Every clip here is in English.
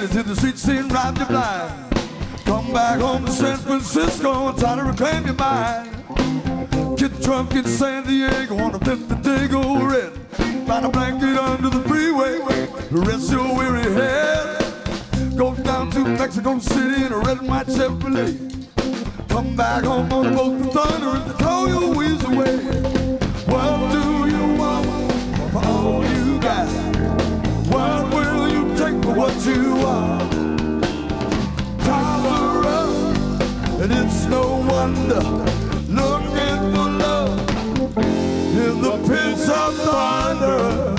to the street scene, robbed you blind. Come back home to San Francisco and try to reclaim your mind. Get drunk in San Diego on a 50 day go red. Find a blanket under the freeway, rest your weary head. Go down to Mexico City in a red and white Chevrolet. Come back home on a boat to thunder and throw your wheels away. What do you want for all you got? What will you take for what you are? Times are rough, and it's no wonder. Looking for love in the pits of thunder.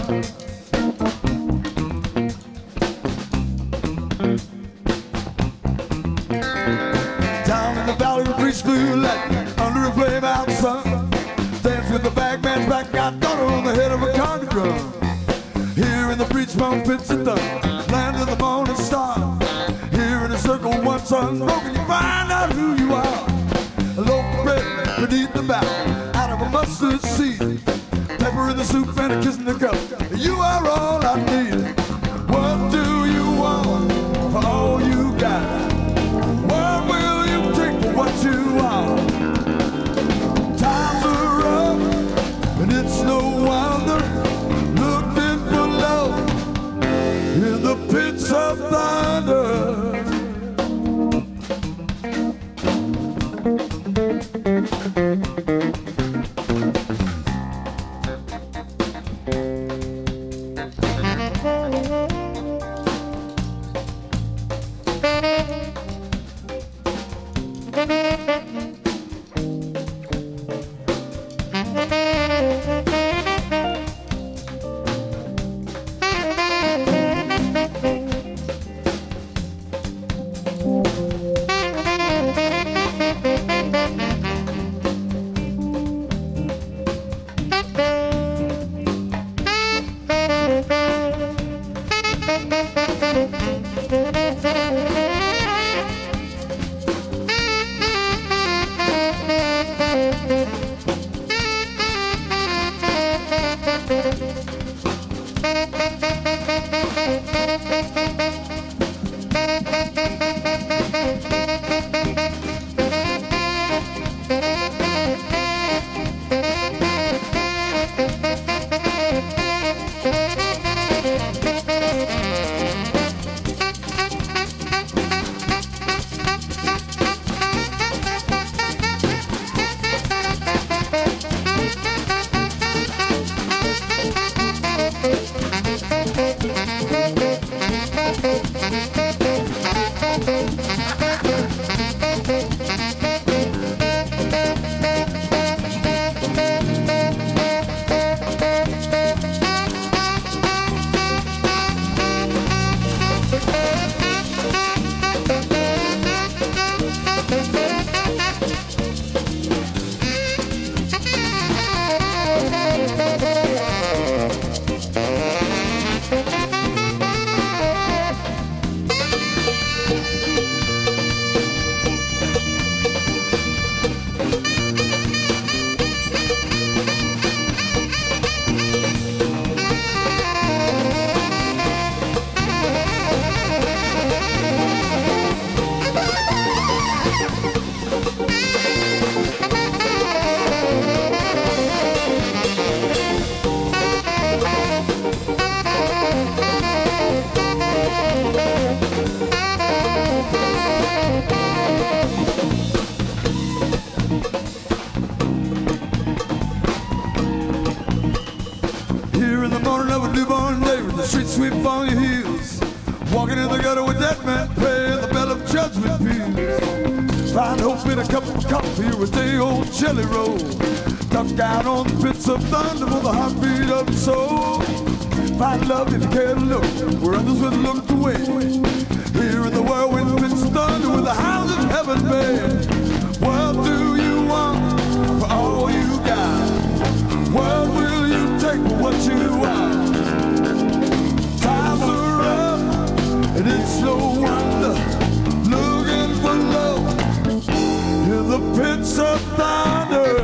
Down in the valley of Grease blue light, under a flame out sun, dance with the bagman's back, got daughter on the head of a conga drum. Here in the breech bone pits of thunder, land of the morning star. Here in a circle once unspoken, you find out who you are. A loaf of bread beneath the bough, out of a mustard seed. Pepper in the soup and a kiss in the cup. You are all I need. What do you want for all you got? What will you take for what you are? Times are rough, and it's no wonder. Looking for love in the pits of thunder. Jelly roll, duck out on the pits of thunder for the heartbeat of the soul. Find love if you care to look where others would look away. Here in the whirlwind pits of thunder where the hounds of heaven bay. What do you want for all you got? What will you take for what you are? Times are rough, and it's no wonder. Looking for love in the pits of thunder.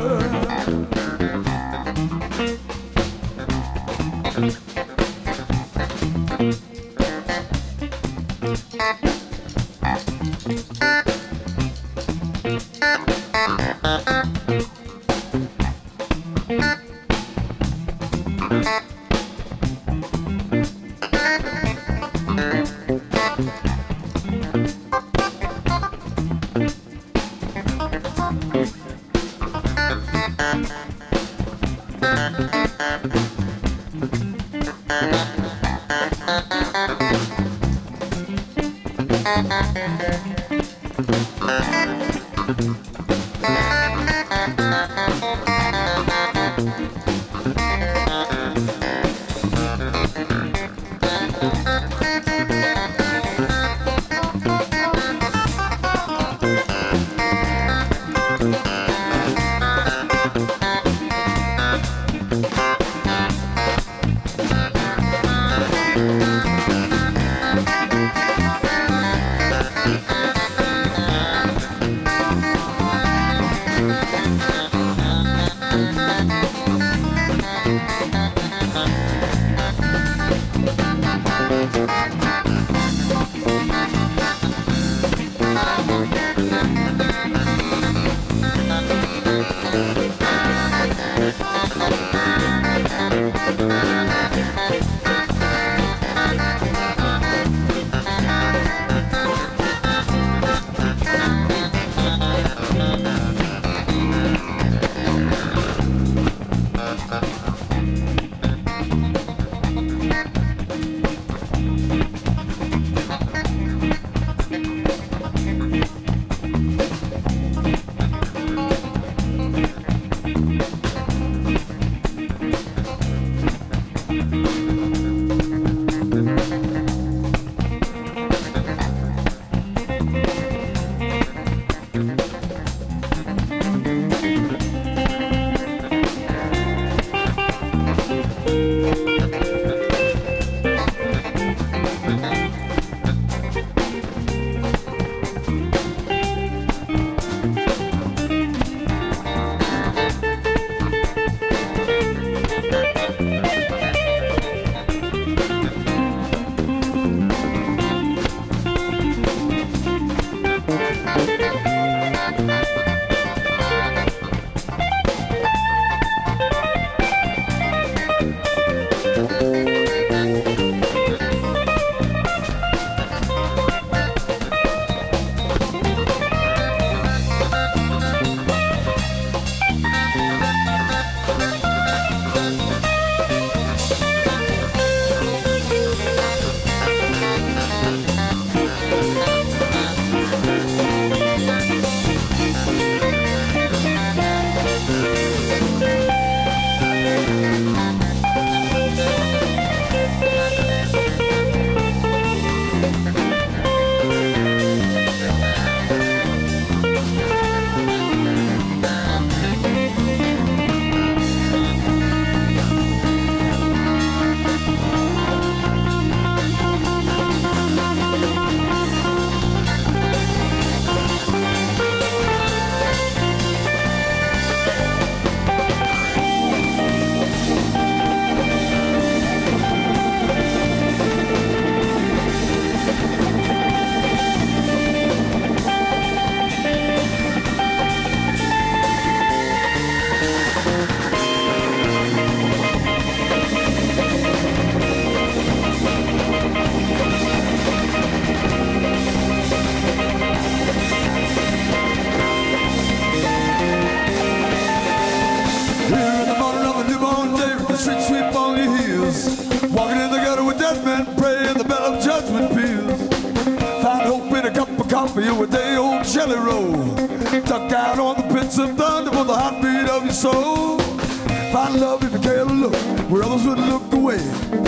You a day old jelly roll, tuck out on the pits of thunder for the heartbeat of your soul. Find love if you care to look where others would look away.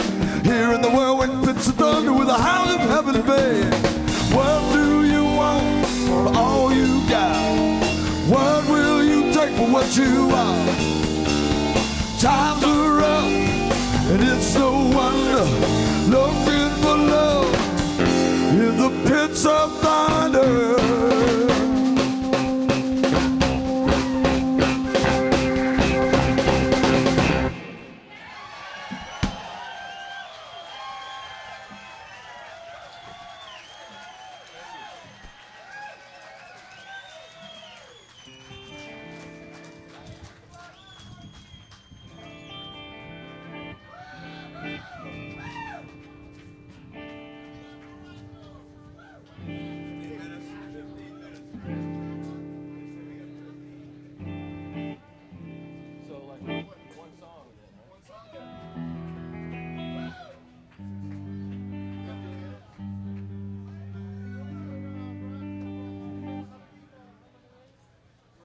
Here in the whirlwind pits of thunder with a hound of heaven bay. What do you want for all you got? What will you take for what you are? Times are rough and it's no wonder, looking for love in the pits of thunder.